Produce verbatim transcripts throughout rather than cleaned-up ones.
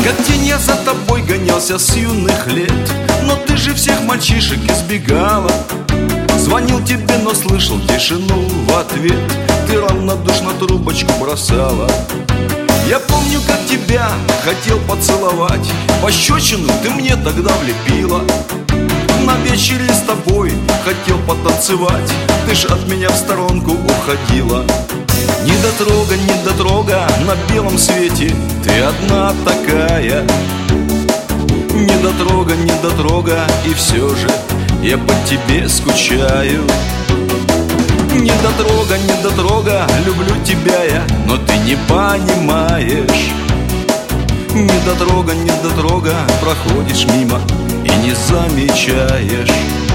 Как тень я за тобой гонялся с юных лет, но ты же всех мальчишек избегала. Звонил тебе, но слышал тишину в ответ. Ты равнодушно трубочку бросала. Я помню, как тебя хотел поцеловать. Пощечину ты мне тогда влепила. На вечере с тобой хотел потанцевать. Ты ж от меня в сторонку уходила. Недотрога, недотрога на белом свете, ты одна такая. Недотрога, недотрога, и все же я по тебе скучаю. Недотрога, недотрога, люблю тебя я, но ты не понимаешь. Недотрога, недотрога, проходишь мимо и не замечаешь.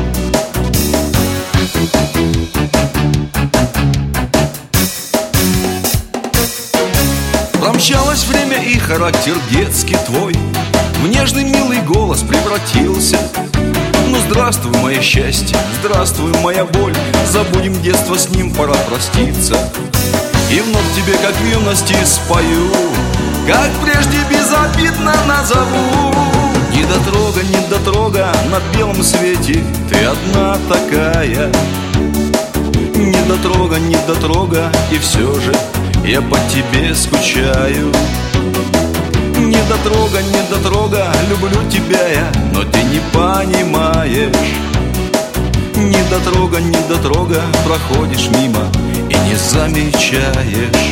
Промчалось время, и характер детский твой в нежный милый голос превратился. Ну здравствуй, мое счастье, здравствуй, моя боль. Забудем детство, с ним пора проститься. И вновь тебе, как в юности, спою, как прежде безобидно назову. Недотрога, недотрога на белом свете, ты одна такая. Недотрога, недотрога, и все же я по тебе скучаю. Недотрога, недотрога, люблю тебя я, но ты не понимаешь. Недотрога, недотрога, проходишь мимо и не замечаешь.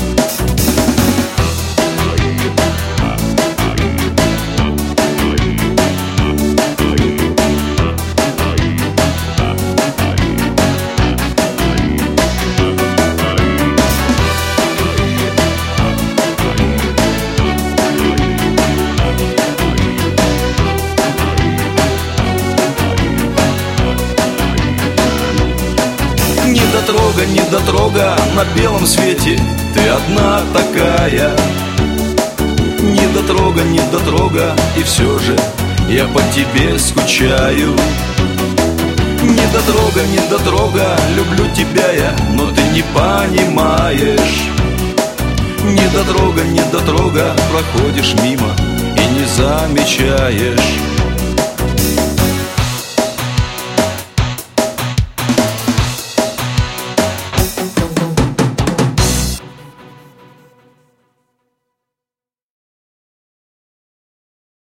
Недотрога, недотрога, на белом свете ты одна такая. Недотрога, недотрога, и все же я по тебе скучаю. Недотрога, недотрога, люблю тебя я, но ты не понимаешь. Недотрога, недотрога, проходишь мимо и не замечаешь.